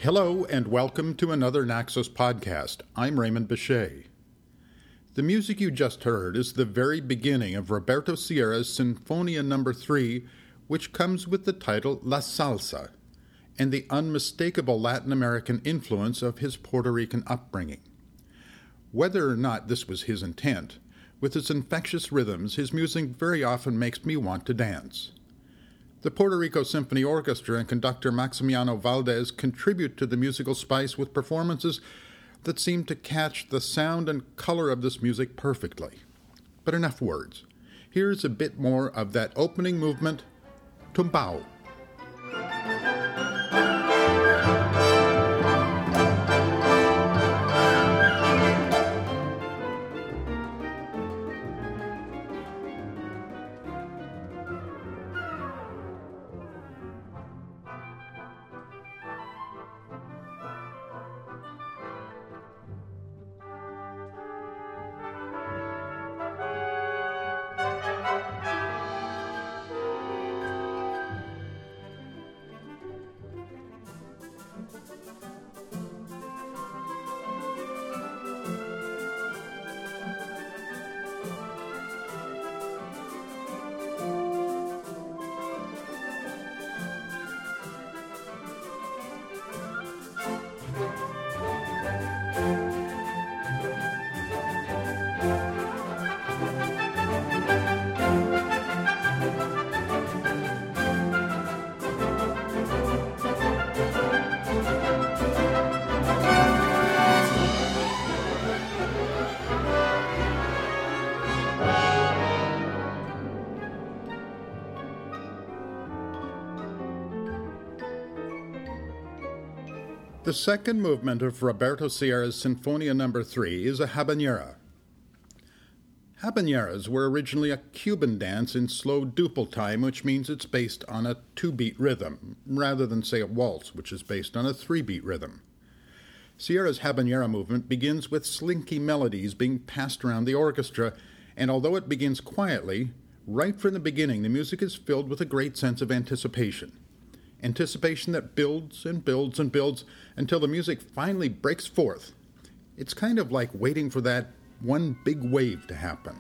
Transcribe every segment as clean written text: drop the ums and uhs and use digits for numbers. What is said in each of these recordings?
Hello and welcome to another Naxos podcast. I'm Raymond Bechet. The music you just heard is the very beginning of Roberto Sierra's Sinfonia No. 3, which comes with the title La Salsa, and the unmistakable Latin American influence of his Puerto Rican upbringing. Whether or not this was his intent, with its infectious rhythms, his music very often makes me want to dance. The Puerto Rico Symphony Orchestra and conductor Maximiano Valdez contribute to the musical spice with performances that seem to catch the sound and color of this music perfectly. But enough words. Here's a bit more of that opening movement, Tumbao. The second movement of Roberto Sierra's Sinfonia No. 3 is a habanera. Habaneras were originally a Cuban dance in slow duple time, which means it's based on a 2-beat rhythm, rather than, say, a waltz, which is based on a 3-beat rhythm. Sierra's habanera movement begins with slinky melodies being passed around the orchestra, and although it begins quietly, right from the beginning the music is filled with a great sense of anticipation. Anticipation that builds and builds and builds until the music finally breaks forth. It's kind of like waiting for that one big wave to happen.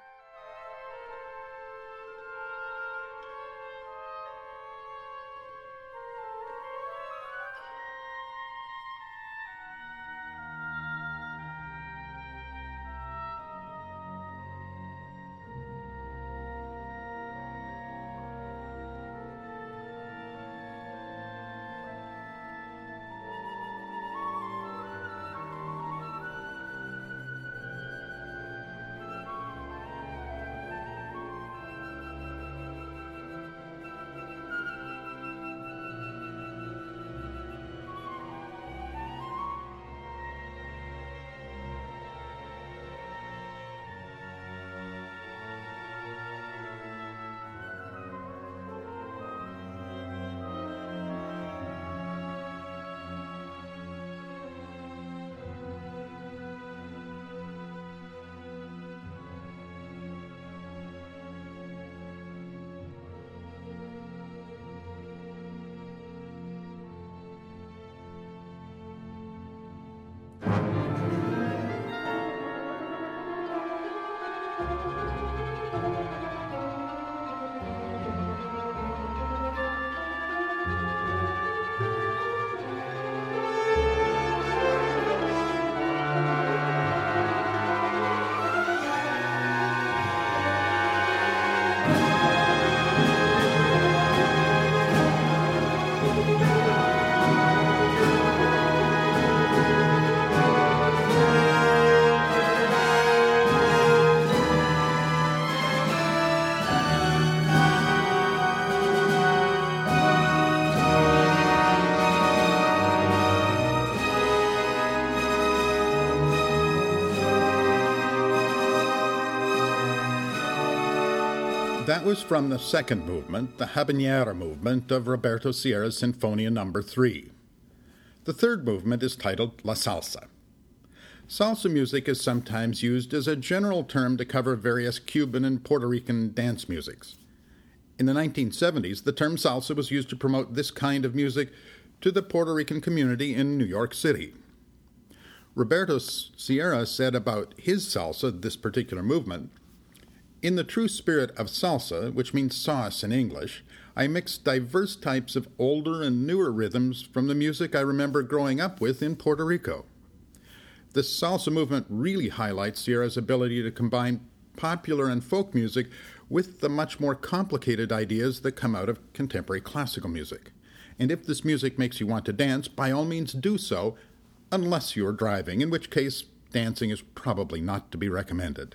That was from the second movement, the habanera movement of Roberto Sierra's Sinfonia No. 3. The third movement is titled La Salsa. Salsa music is sometimes used as a general term to cover various Cuban and Puerto Rican dance musics. In the 1970s, the term salsa was used to promote this kind of music to the Puerto Rican community in New York City. Roberto Sierra said about his salsa, this particular movement, "In the true spirit of salsa, which means sauce in English, I mixed diverse types of older and newer rhythms from the music I remember growing up with in Puerto Rico." The salsa movement really highlights Sierra's ability to combine popular and folk music with the much more complicated ideas that come out of contemporary classical music. And if this music makes you want to dance, by all means do so, unless you're driving, in which case dancing is probably not to be recommended.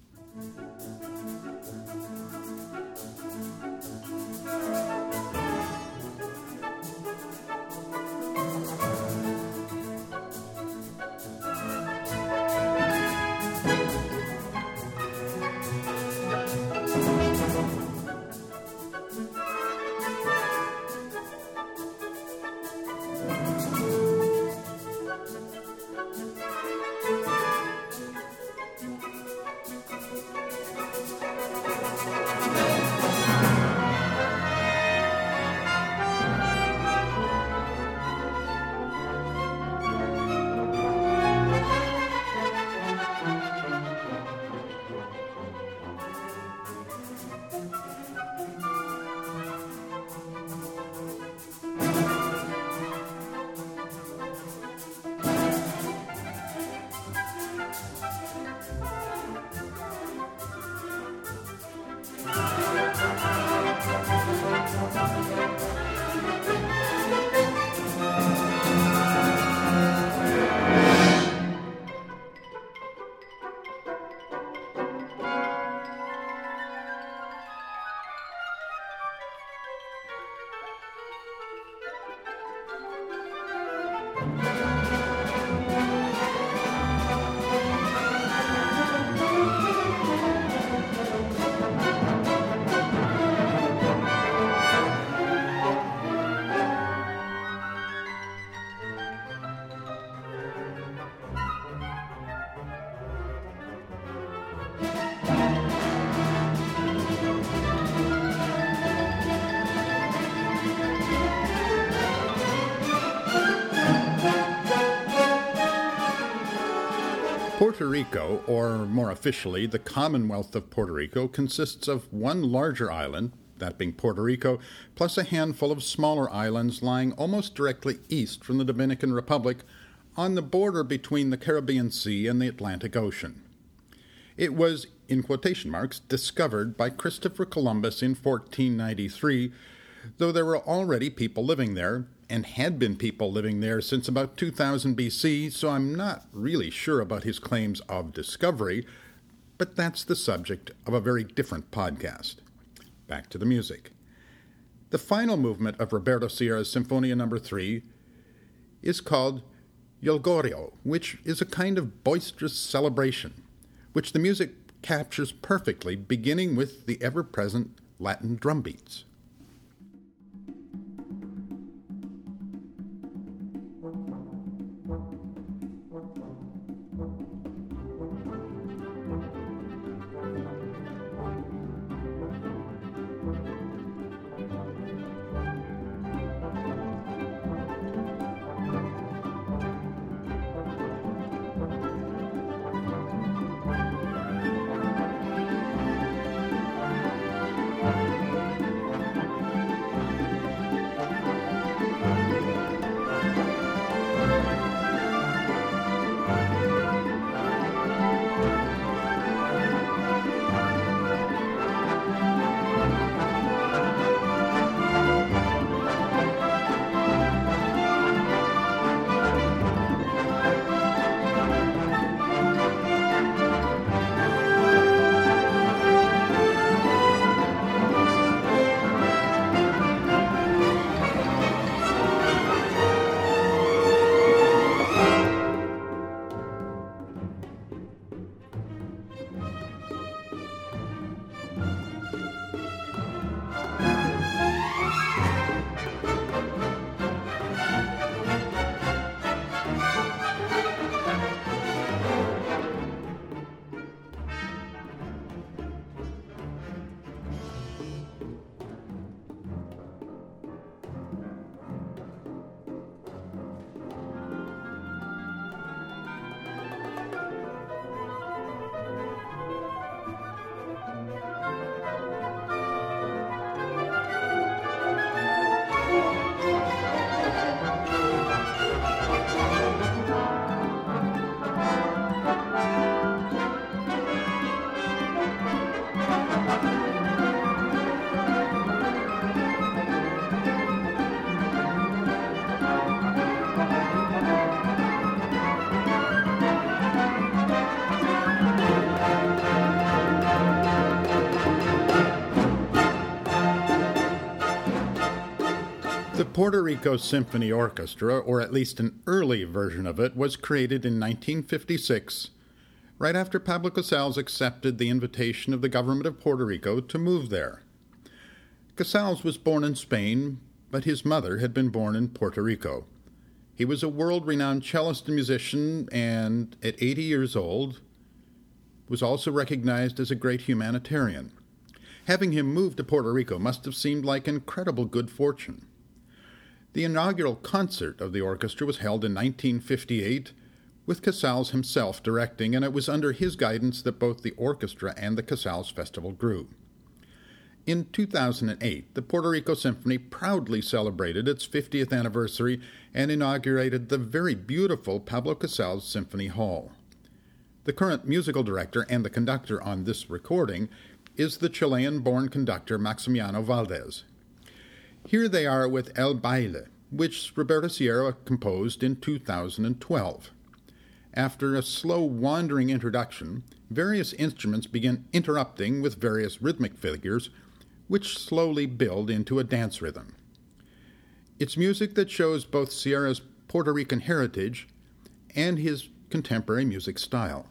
Puerto Rico, or more officially, the Commonwealth of Puerto Rico, consists of one larger island, that being Puerto Rico, plus a handful of smaller islands lying almost directly east from the Dominican Republic on the border between the Caribbean Sea and the Atlantic Ocean. It was, in quotation marks, discovered by Christopher Columbus in 1493, though there were already people living there, and had been people living there since about 2000 BC, so I'm not really sure about his claims of discovery, but that's the subject of a very different podcast. Back to the music. The final movement of Roberto Sierra's Sinfonia No. 3 is called Jolgorio, which is a kind of boisterous celebration, which the music captures perfectly, beginning with the ever-present Latin drum beats. The Puerto Rico Symphony Orchestra, or at least an early version of it, was created in 1956, right after Pablo Casals accepted the invitation of the government of Puerto Rico to move there. Casals was born in Spain, but his mother had been born in Puerto Rico. He was a world-renowned cellist and musician, and at 80 years old, was also recognized as a great humanitarian. Having him move to Puerto Rico must have seemed like incredible good fortune. The inaugural concert of the orchestra was held in 1958, with Casals himself directing, and it was under his guidance that both the orchestra and the Casals Festival grew. In 2008, the Puerto Rico Symphony proudly celebrated its 50th anniversary and inaugurated the very beautiful Pablo Casals Symphony Hall. The current musical director and the conductor on this recording is the Chilean-born conductor Maximiano Valdez. Here they are with El Baile, which Roberto Sierra composed in 2012. After a slow, wandering introduction, various instruments begin interrupting with various rhythmic figures, which slowly build into a dance rhythm. It's music that shows both Sierra's Puerto Rican heritage and his contemporary music style.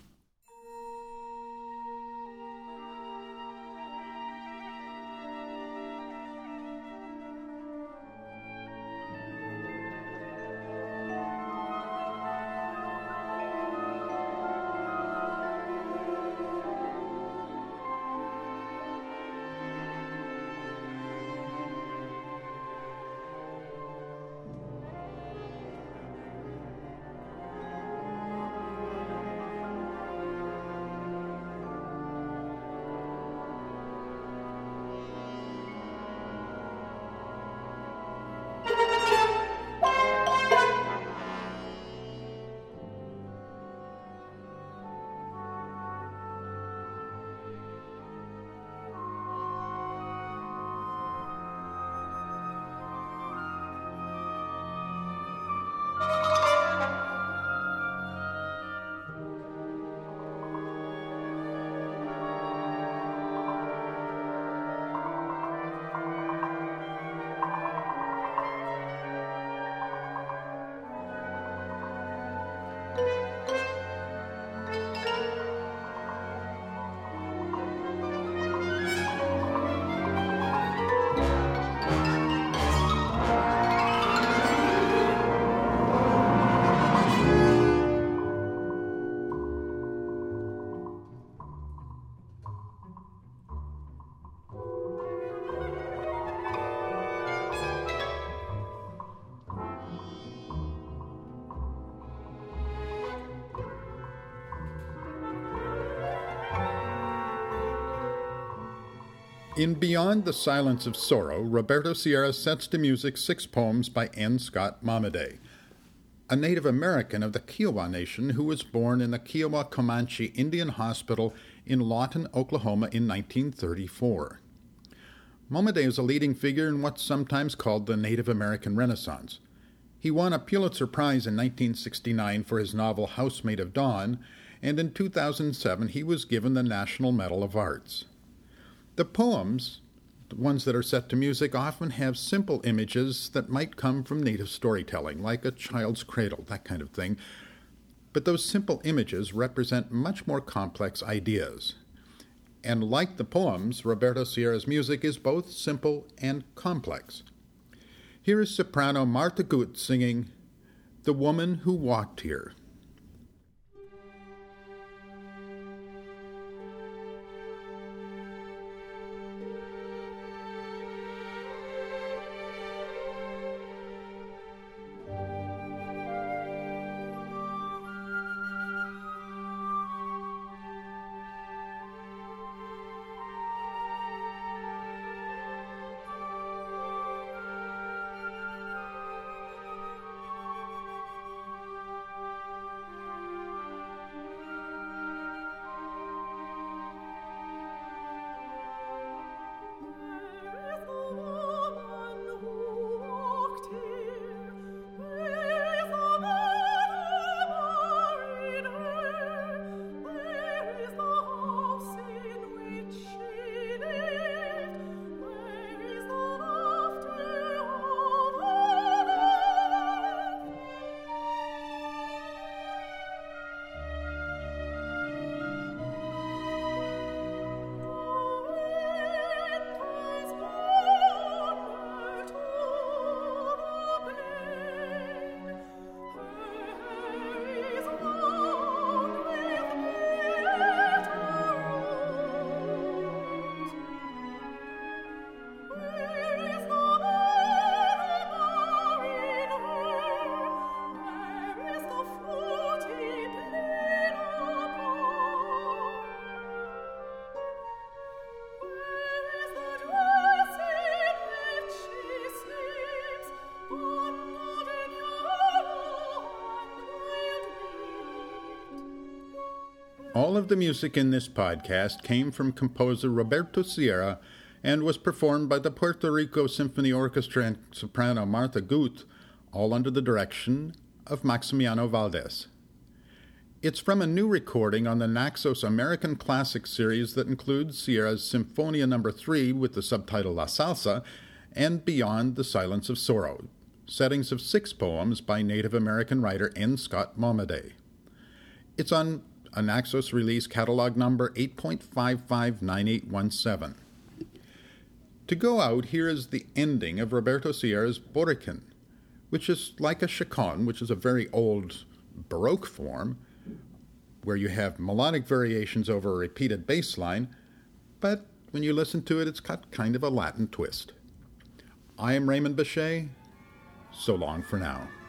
In Beyond the Silence of Sorrow, Roberto Sierra sets to music 6 poems by N. Scott Momaday, a Native American of the Kiowa Nation who was born in the Kiowa Comanche Indian Hospital in Lawton, Oklahoma in 1934. Momaday is a leading figure in what's sometimes called the Native American Renaissance. He won a Pulitzer Prize in 1969 for his novel Housemaid of Dawn, and in 2007 he was given the National Medal of Arts. The poems, the ones that are set to music, often have simple images that might come from native storytelling, like a child's cradle, that kind of thing. But those simple images represent much more complex ideas. And like the poems, Roberto Sierra's music is both simple and complex. Here is soprano Martha Gut singing The Woman Who Walked Here. All of the music in this podcast came from composer Roberto Sierra and was performed by the Puerto Rico Symphony Orchestra and soprano Martha Gut, all under the direction of Maximiano Valdés. It's from a new recording on the Naxos American Classics series that includes Sierra's Sinfonia No. 3 with the subtitle La Salsa and Beyond the Silence of Sorrow, settings of 6 poems by Native American writer N. Scott Momaday. It's on a Naxos release catalog number 8.559817. To go out, here is the ending of Roberto Sierra's Borinquen, which is like a chaconne, which is a very old Baroque form, where you have melodic variations over a repeated bass line, but when you listen to it, it's got kind of a Latin twist. I am Raymond Bechet. So long for now.